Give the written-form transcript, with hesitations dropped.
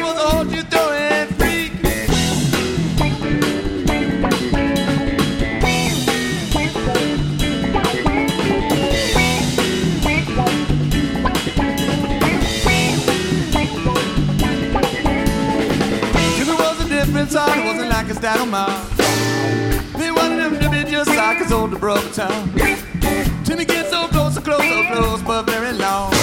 was a hold you throwing freak. Jimmy was a different sort, it wasn't like his dad or mom. They wanted him to be just like his older brother Tom. Jimmy gets so close, so close, so close, but very long.